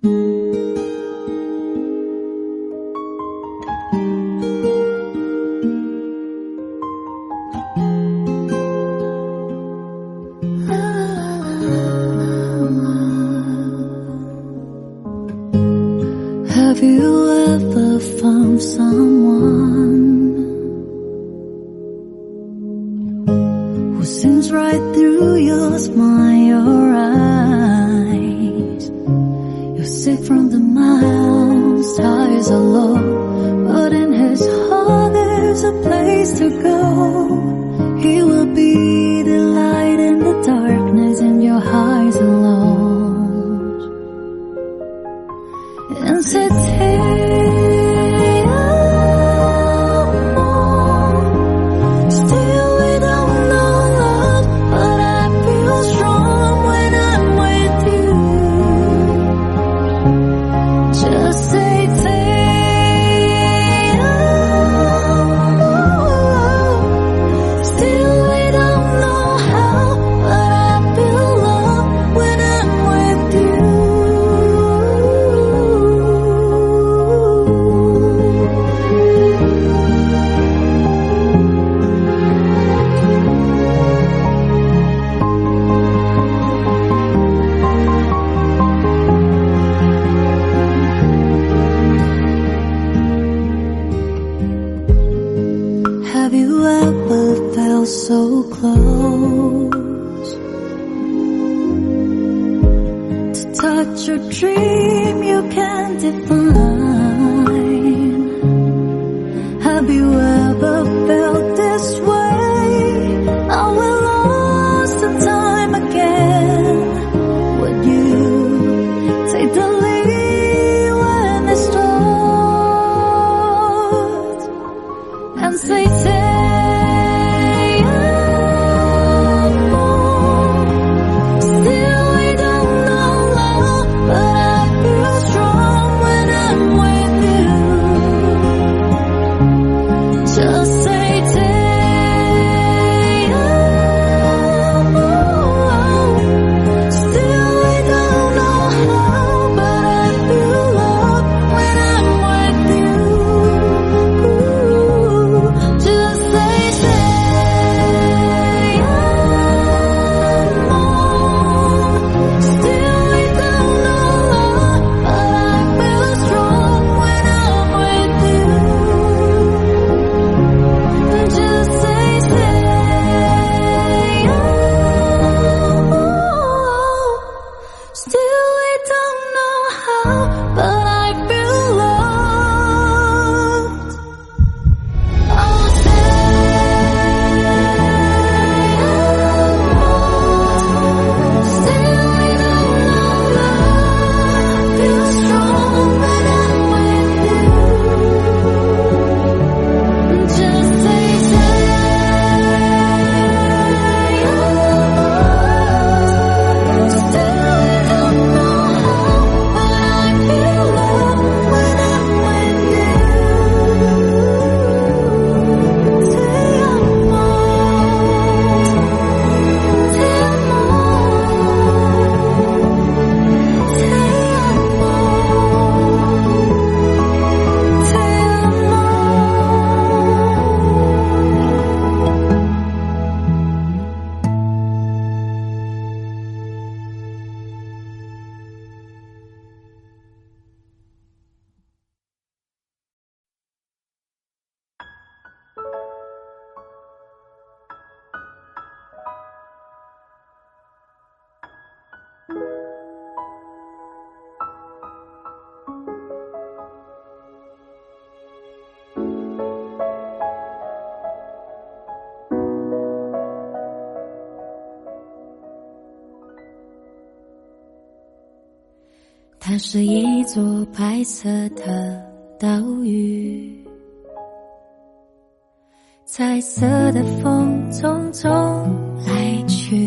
Have you ever found someone who seems right through your smile, your eyes? You're sick from the miles, highs are low, but in his heart there's a place to go. He will be the light in the darkness in your highs and lows. And say, have you ever felt so close to touch your dream you can't define? Have you ever felt this way? Are we lost in time again? Would you take the lead when it starts and say,它是一座白色的岛屿，彩色的风匆匆来去，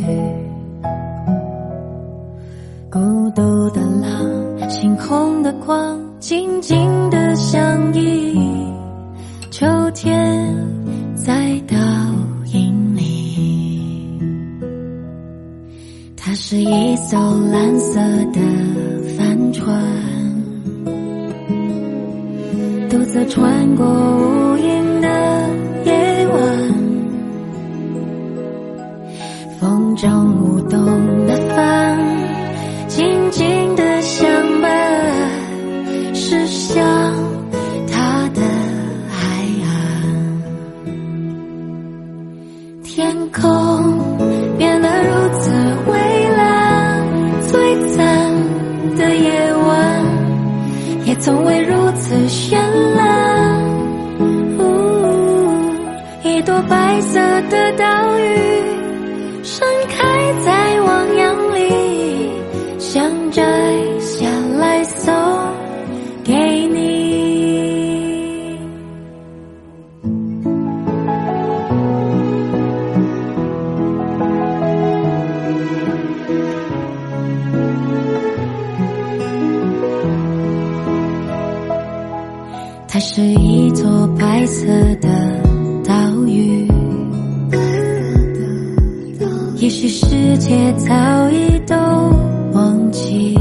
孤独的浪，星空的光，静静的相依，秋天在倒影里。它是一艘蓝色的帆船， 色穿过无垠的夜晚，风中舞动的帆，静静的相伴，驶向他的海岸。天空变得如此蔚蓝，璀璨的夜晚也从未如此绚烂。一朵白色的岛屿盛开在汪洋里，想摘下来送给你。它是一座白色的岛屿，也许世界早已都忘记，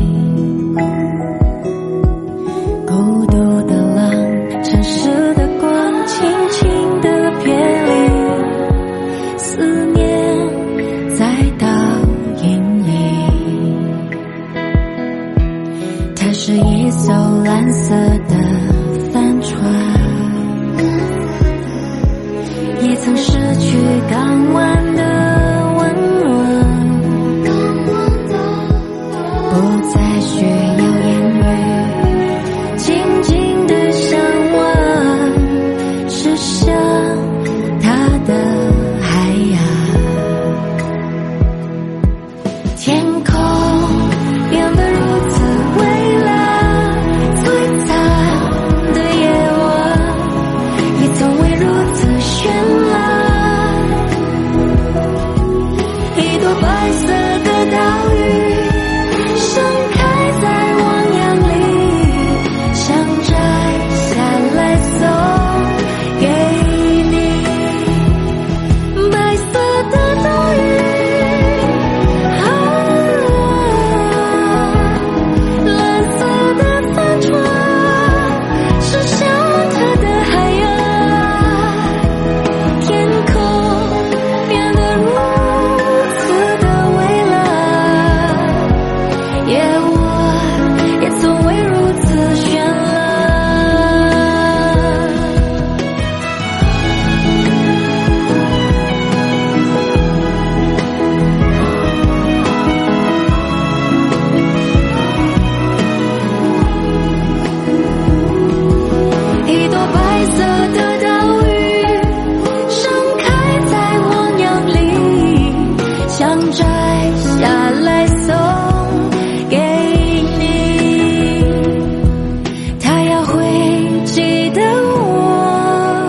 孤独的浪，城市的光，轻轻的别离，思念在倒影里。它是一艘蓝色的帆船，也曾失去港湾的温暖，不再需要言语，静静的向往，驶向他的海洋。天空变得如此蔚蓝，璀璨的夜晚也从未如此绚烂。一朵白色的岛屿盛开在汪洋里，想摘下来送给你。白色的岛屿，蓝色的帆船，驶向它的海洋。天空变得如此的蔚蓝，夜晚也从未如此绚烂。一朵白色的岛屿盛开在汪洋里，想摘下来送给你。它要会记得我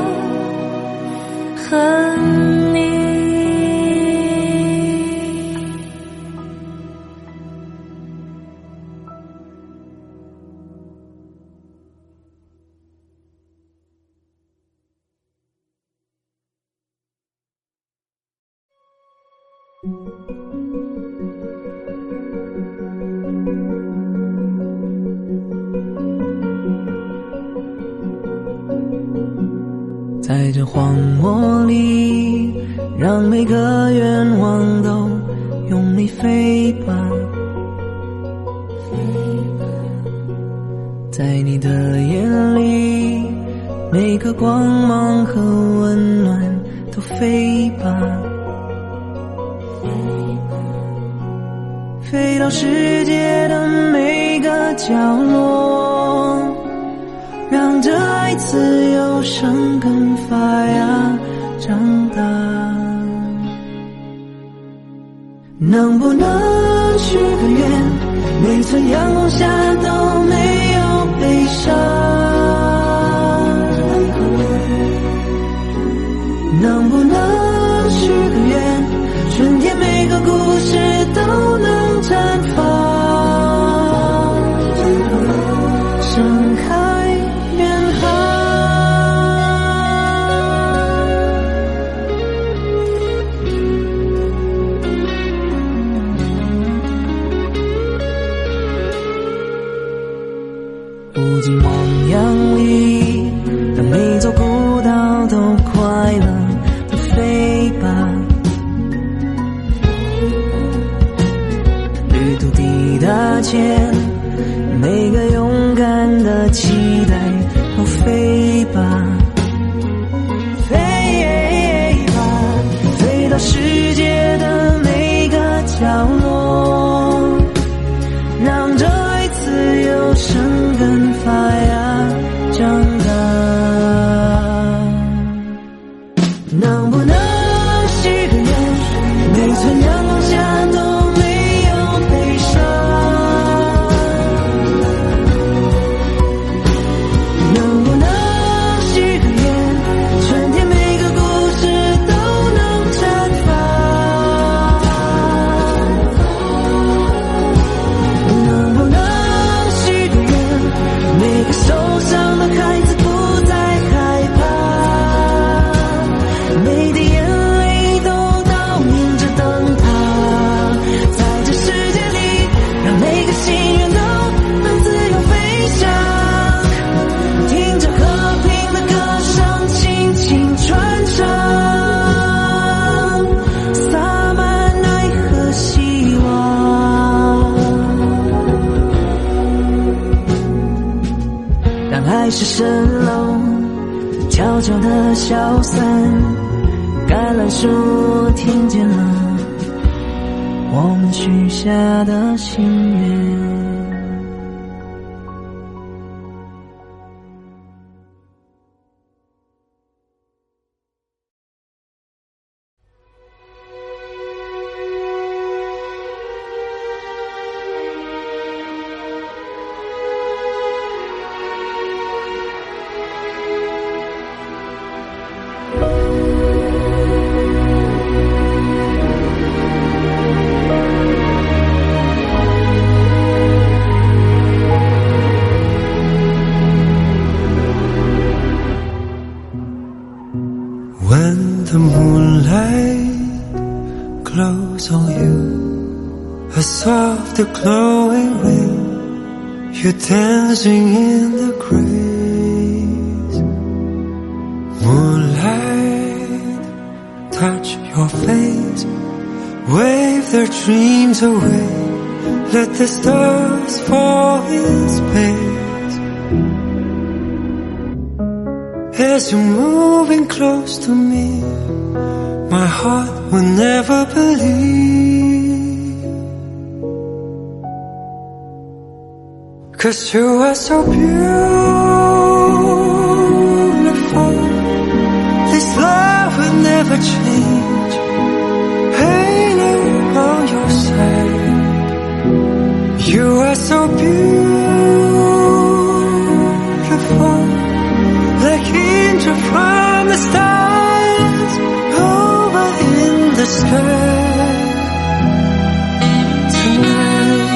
和你。 在这荒漠里，让每个愿望都用力飞吧。在你的眼里，每个光芒和温暖都飞吧。飞到世界的每个角落，让这爱自由生根发芽长大。能不能许个愿，每寸阳光下都没有悲伤？能不能许个愿，春天每个故事都能绽放，盛开远航。无尽汪洋里， 踏前，每个勇敢的期待都飞吧，飞吧，飞到世界的每个角落，让这爱自由生根发芽长大。能不能许个愿，每寸阳光下都没有悲伤？能不能许个愿，春天每个故事都能绽放？能不能许个愿，每个受伤的孩子不再害怕，每滴眼泪都倒映着灯塔，在这世界里，让每个心愿都能自由飞翔，听着和平的歌声轻轻传唱，洒满爱和希望，让爱是蜃楼悄悄地消散，橄榄树听见了我们许下的心愿。 When the moonlight glows on you, a soft glowing ring, you're dancing in the grace. Moonlight, touch your face, wave their dreams away, let the stars fall in space. As you're moving close to me, my heart will never believe, 'cause you are so beautiful. This love will never change. Halo on your side, you are so beautiful, like angel from the stars over in the sky tonight.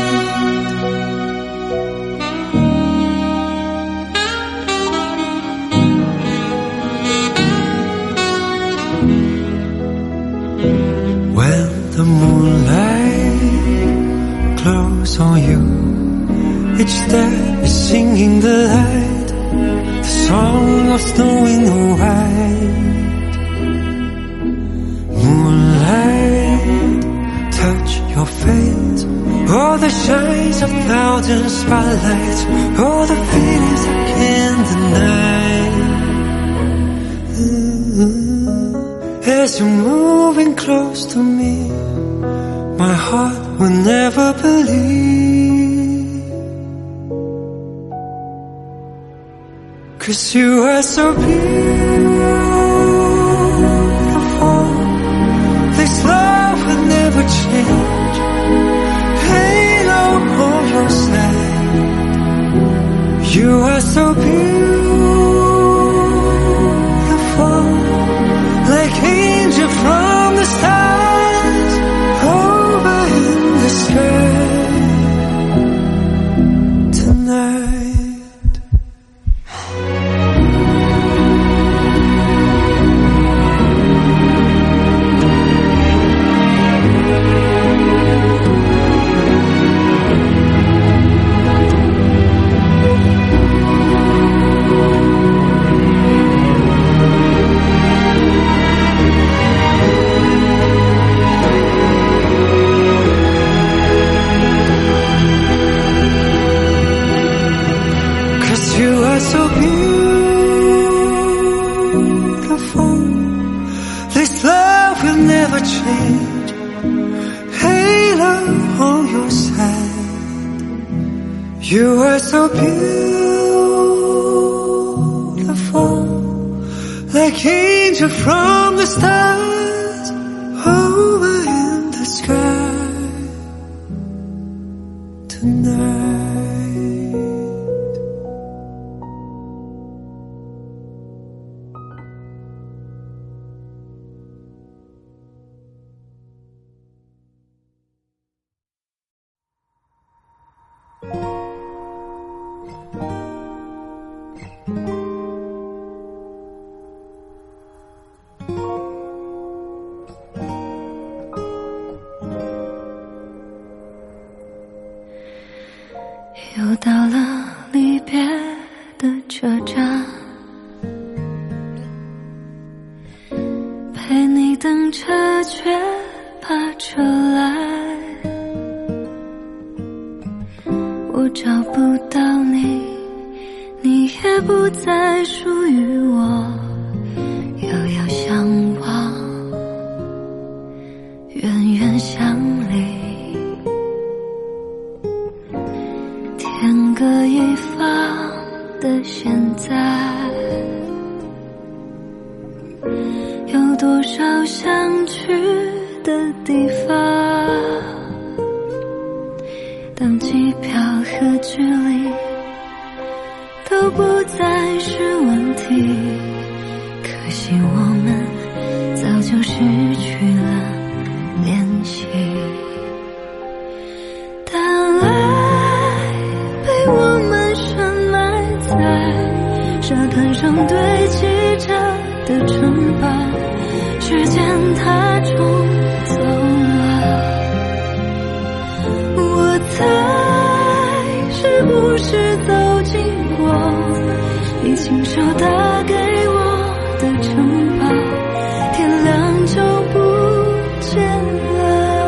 When the moonlight glows on you, each step is singing the light, the song of snow in the white. Moonlight, touch your face, all the shines of thousand spotlights, all the feelings I can't deny. As you're moving close to me, my heart will never believe, 'cause you are so beautiful. This love will never change. Halo on your side, you are so beautiful, like angel from the stars over in the sky tonight. so beautiful. This love will never change. Halo on your side. You are so beautiful, like angel from the stars over in the sky tonight. 又到了离别的车站，陪你等车却怕车来，我找不到你，你也不再属于我，遥遥相望，远远相离，天各一方的现在，有多少想去的地方，当机票和距离都不再是问题，可惜我们早就失去了联系，但爱被我们深埋在沙滩上堆积着的城堡，时间它冲走了，我猜是不是走经过你亲手打给我的城堡，天亮就不见了。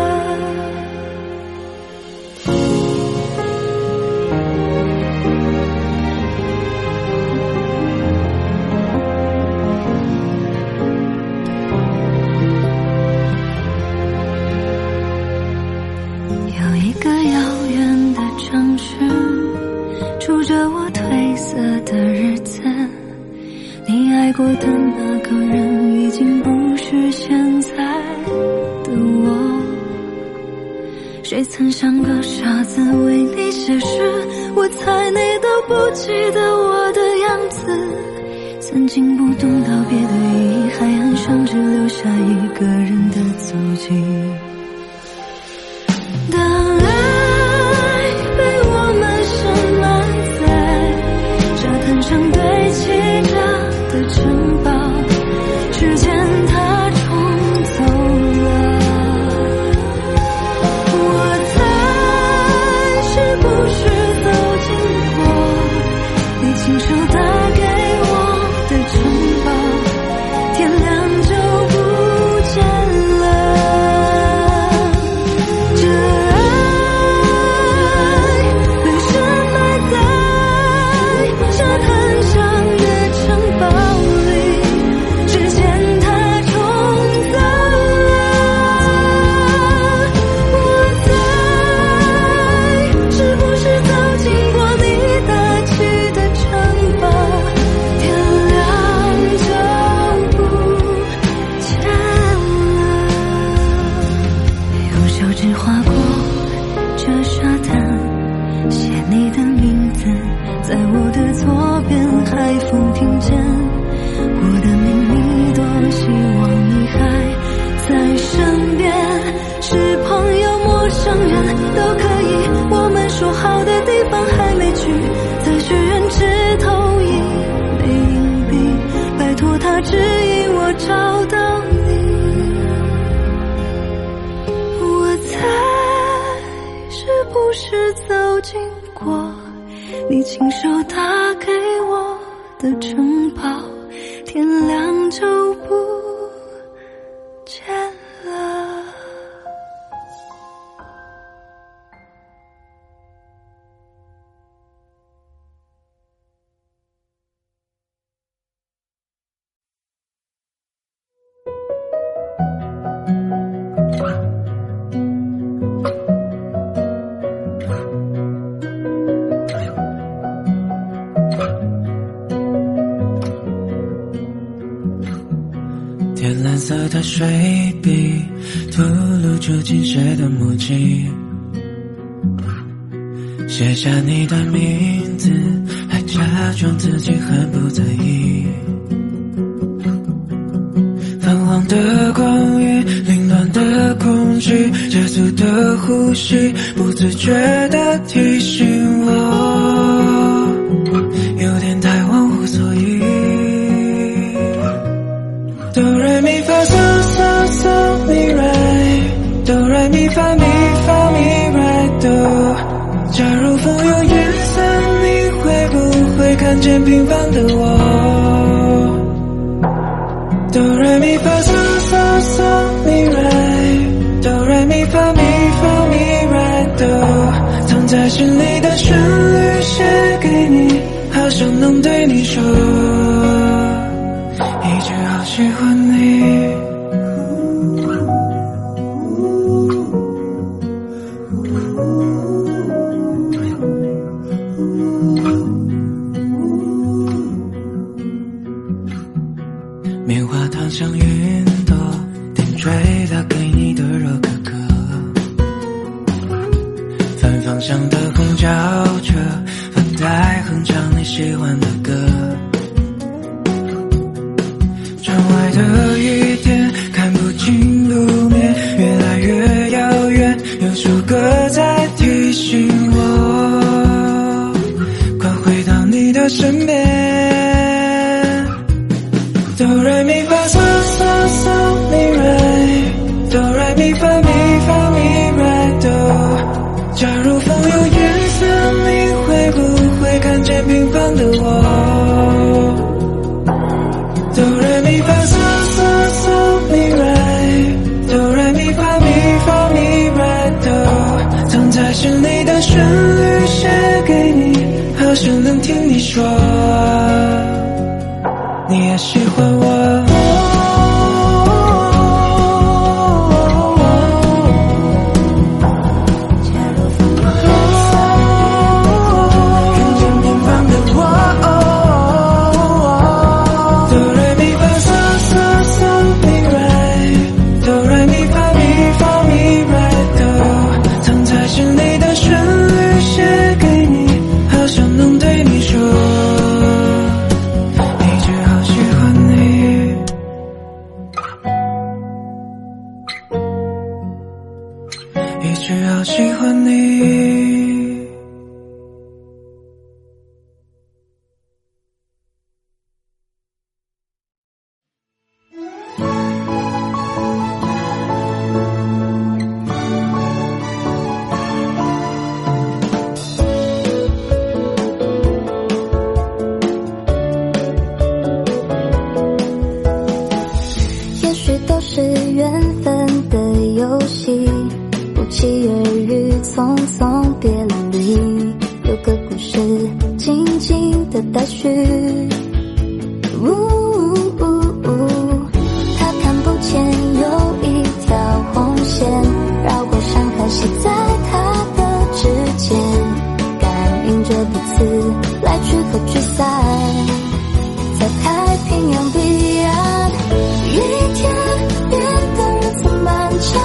有一个遥远的城市，住着我褪色的日子，你爱过的那个人已经不是现在的我，谁曾像个傻子为你写诗，我猜你都不记得我的样子，曾经不懂道别的意义，海岸上只留下一个人的足迹，当爱被我们深埋在沙滩上堆积着的城堡，时间它冲走了，我猜是不是走经过你亲手打给我的城堡，天亮就不见了，这爱被深埋在沙滩上的城堡里，时间它冲走了，我猜是不是走经过你搭起的城堡，天亮就不见了，用手指划过这沙滩，写你的名字在我的左边，海风听见我的秘密，多希望你还在身边，是朋友陌生人都可以，我们说好的地方还没去，在许愿池投一枚硬币，拜托他指引我找到你，我猜是不是走经过你亲手打给我的城堡，天亮就不见的水笔吐露出进水的默契，写下你的名字，还假装自己很不在意。泛黄的光晕，凌乱的空气，加速的呼吸，不自觉地提醒我有点太忘乎所以。哆来咪发嗦嗦嗦咪来，哆来咪发咪发咪来哆。假如风有颜色，你会不会看见平凡的我？哆来咪发嗦嗦嗦咪来，哆来咪发咪发咪来哆。藏在心里的旋律写给你，好想能对你说一句好喜欢你。棉花糖像云朵，点缀了给你的热可可。反方向的公交车，发呆哼唱你喜欢的歌。窗外的雨点看不清路面，越来越遥远，有首歌在提醒我，快回到你的身边。哆来咪发嗦嗦嗦咪来，哆来咪发咪发咪来哆。假如风有颜色，你会不会看见平凡的我？哆来咪发嗦嗦嗦咪来，哆来咪发咪发咪来哆。藏在心里的旋律写给你，好想能听你说你也喜欢我。一直好喜欢你。 也许都是缘分的游戏，不期而遇，匆匆别离，有个故事静静的待续。他看不见有一条红线，绕过山河系在他的指尖，感应着彼此来去和聚散，在太平洋彼岸，一天边的日子漫长。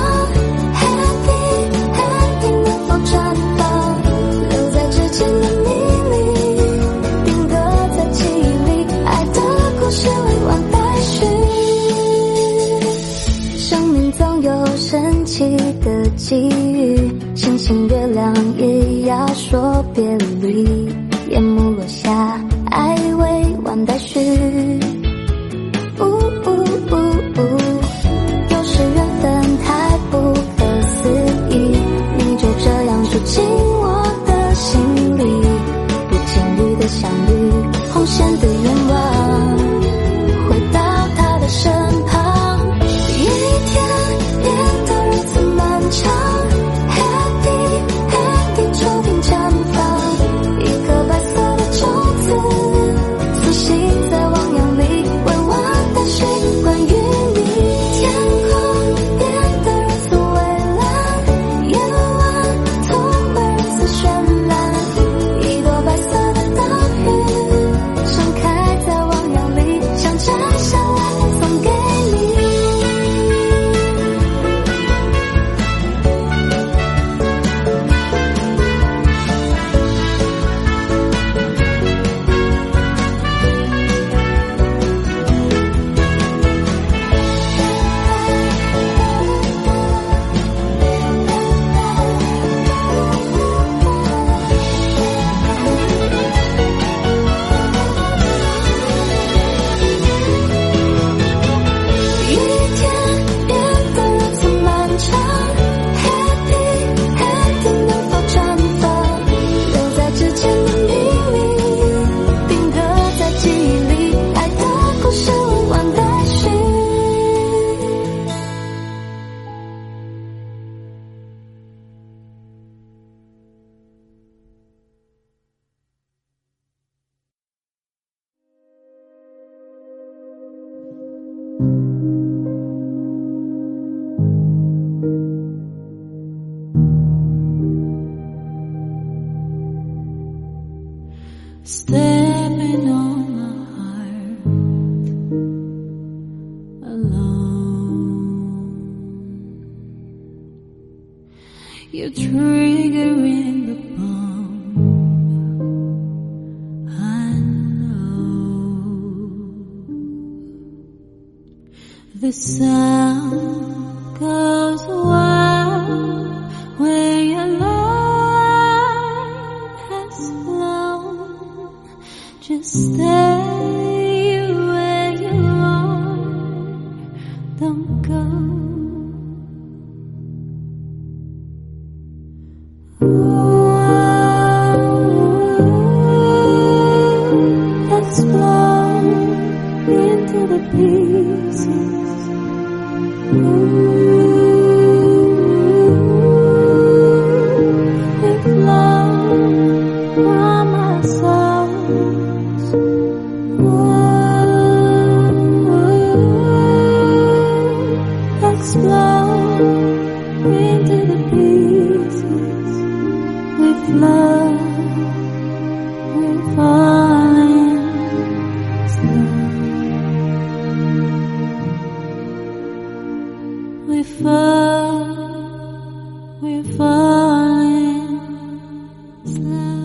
神奇的际遇，星星月亮也要说别离，夜幕落下，爱未完待续。有时缘分太不可思议，你就这样住进我的心里，不经意的相遇，红线的愿望，回到他的身旁，一天变的日子漫长， Happy Happy 秋天绽放，一个 stepping on my heart alone. You're triggering the bomb, I know. The sound goes wild where your light has flown. Just stay where you are, don't go. Let's blow into the pieces. With love from ourselves. Let's blow into the pieces. With love, we're falling slow. We're falling slow.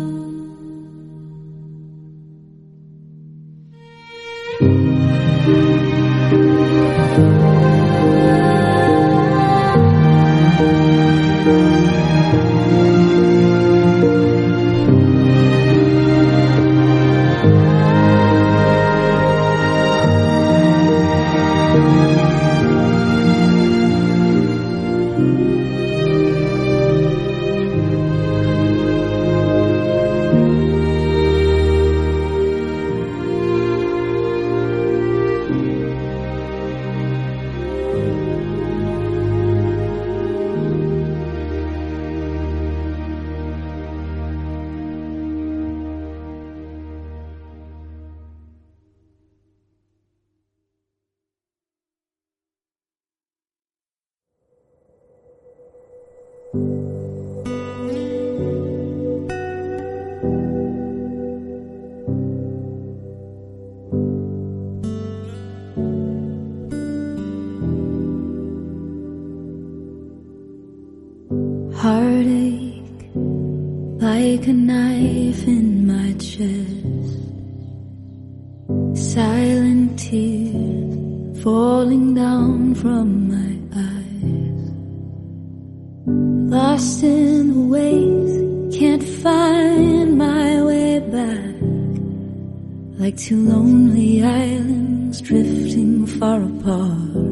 Heartache like a knife in my chest. Silent tears falling down from my eyes. Lost in the waves, can't find my way back. Like two lonely islands drifting far apart.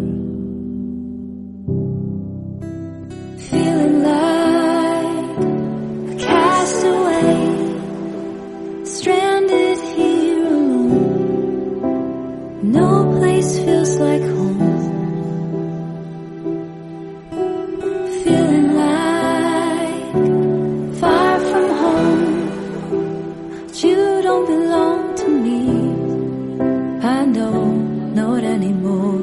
Feeling like a castaway, stranded here alone. No place feels like home. Feeling like far from home, but you don't belong to me. I don't know it anymore.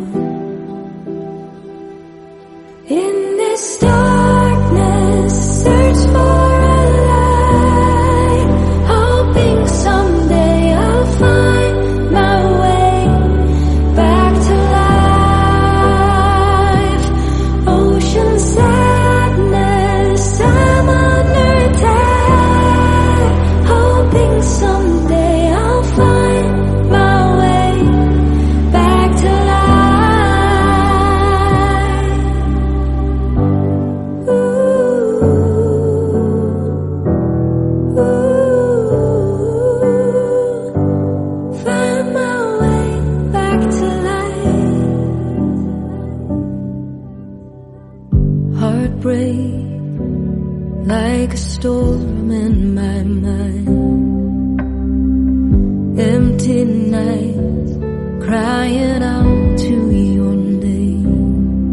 In this darkness, search for a light, hoping someday I'll find my way back to life. Ocean sadness, I'm under attack, hoping someday I'll find my way back to find my way back to life. Heartbreak like a storm in my mind. Empty nights crying out to your name.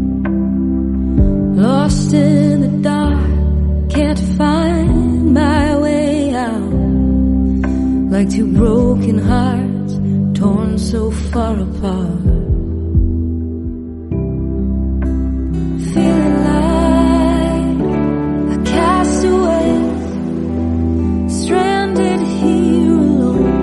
Lost in the dark, can't find my way out. Like two broken hearts torn so far apart. Feeling like a castaway, stranded here alone.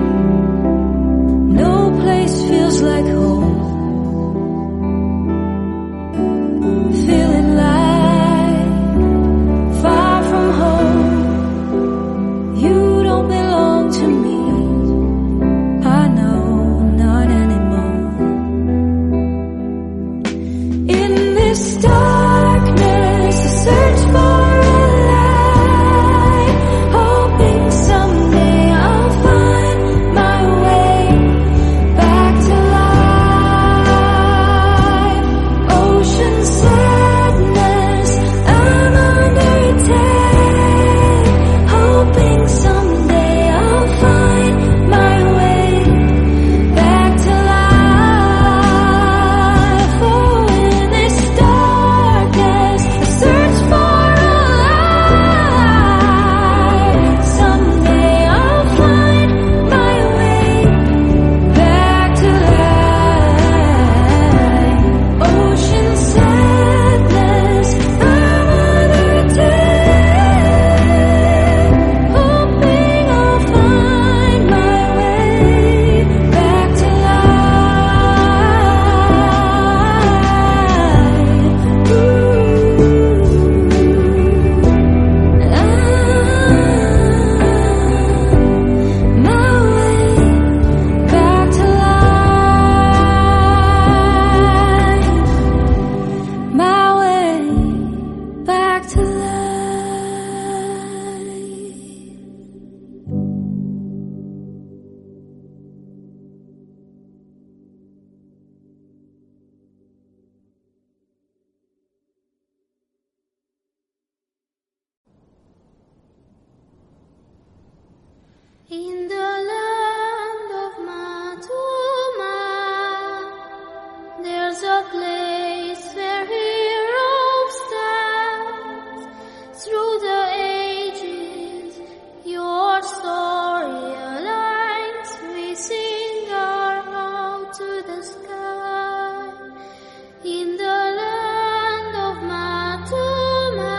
In the land of Matuma, there's a place where heroes stand. Through the ages, your story aligns. We sing our hope to the sky. In the land of Matuma,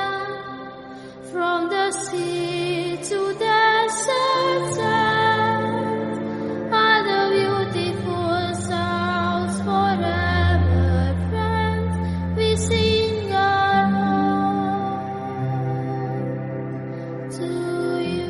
from the sea to desert sand, are the beautiful sounds forever friends. We sing our hope to you.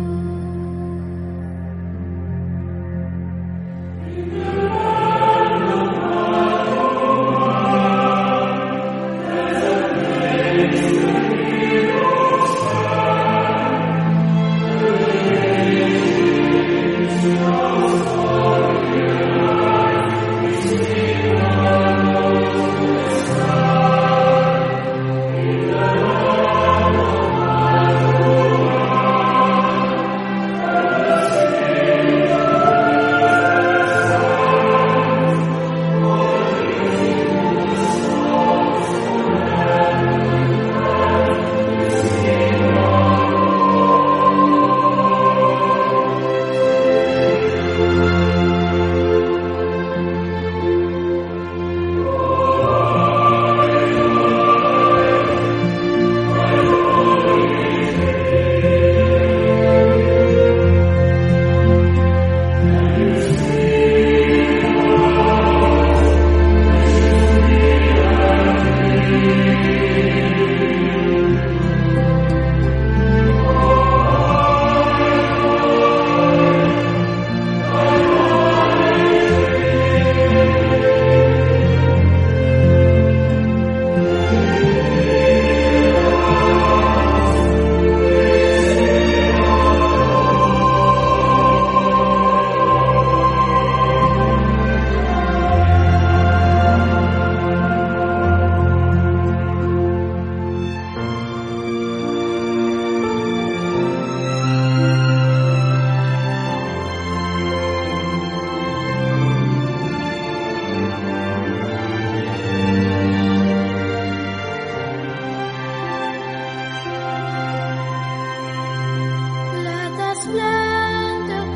Let us plant a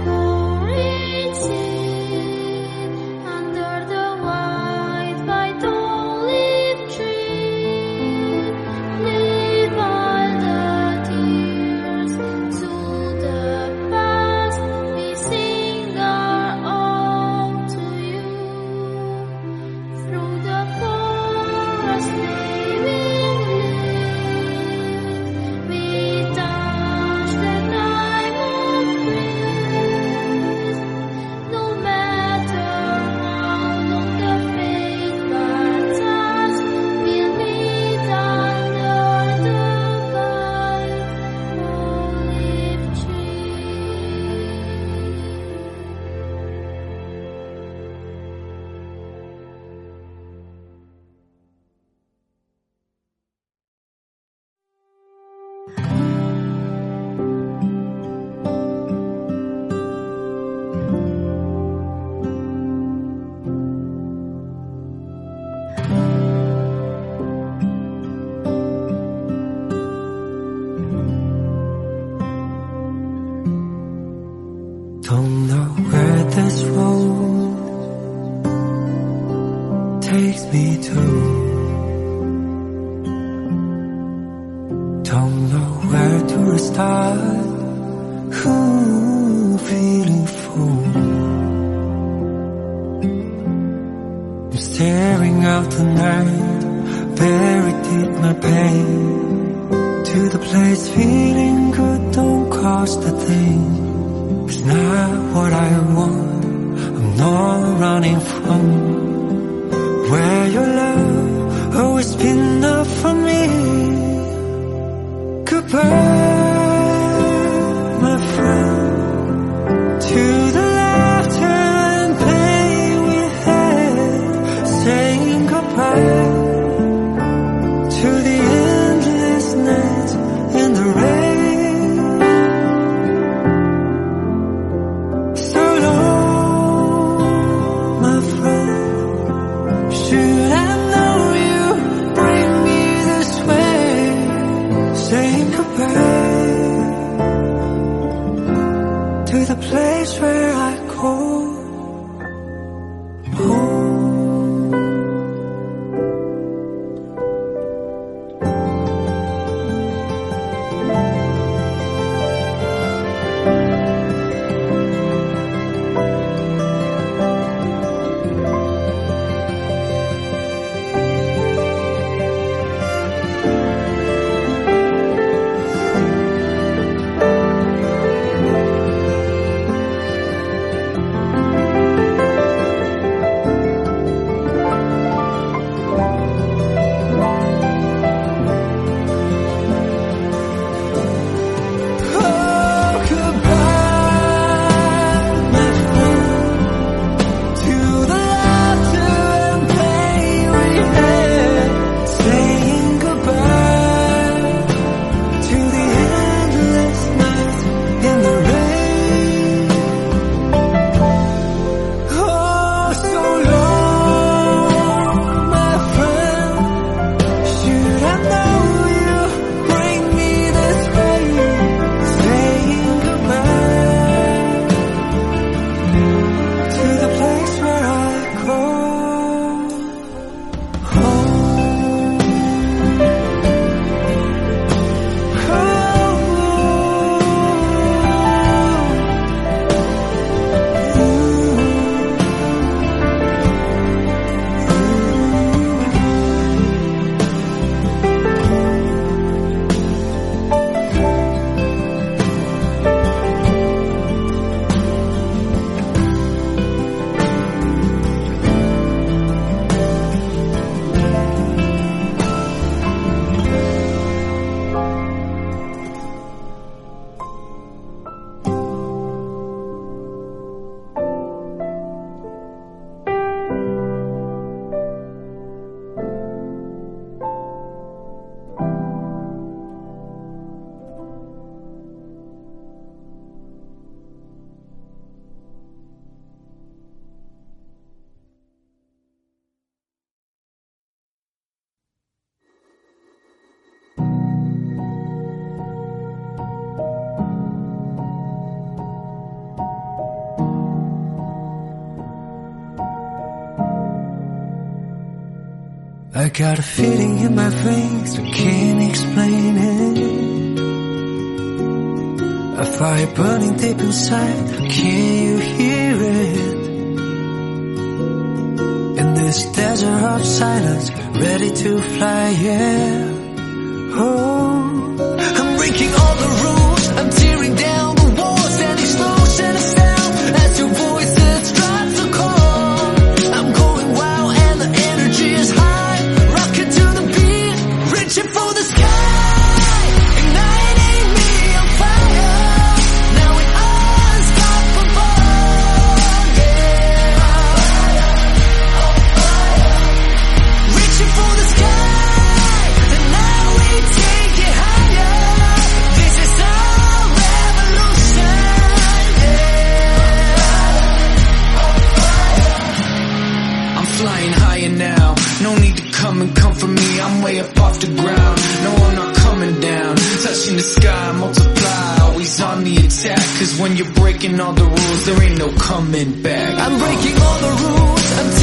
green seed under the white olive tree. Leave all the tears to the past. We sing our ode to you. Through the forest waving leaves, we touch the time of grace. No matter how long the fate bars us, we'll meet under the white olive tree. Don't know where this road takes me to. Don't know where to start. Feeling full. I'm staring out the night, buried deep my pain. To the place feeling good, don't cost a thing. It's not what I want, I'm not running from. Where your love always been enough for me. Goodbye, my friend, to the laughter and pain we had. Saying goodbye to the endless nights in the rain. to the place where I call home. I got a feeling in my veins, I can't explain it. A fire burning deep inside, can you hear it? In this desert of silence, ready to fly, yeah. Oh, I'm breaking all the rules, I'm tearing down the walls, and explosion of sound as your voices start to call. I'm going wild and the energy is high, rocking to the beat, reaching for the sky, igniting me on fire. Now we're unstoppable, yeah. Reaching for the sky, and now we take it higher. This is our revolution, yeah. I'm flying higher now, no need to come and comfort me, I'm way up off the ground. No, I'm not coming down, touching the sky, multiply, always on the attack. Cause when you're breaking all the rules, there ain't no coming back. I'm breaking all the rules, I'm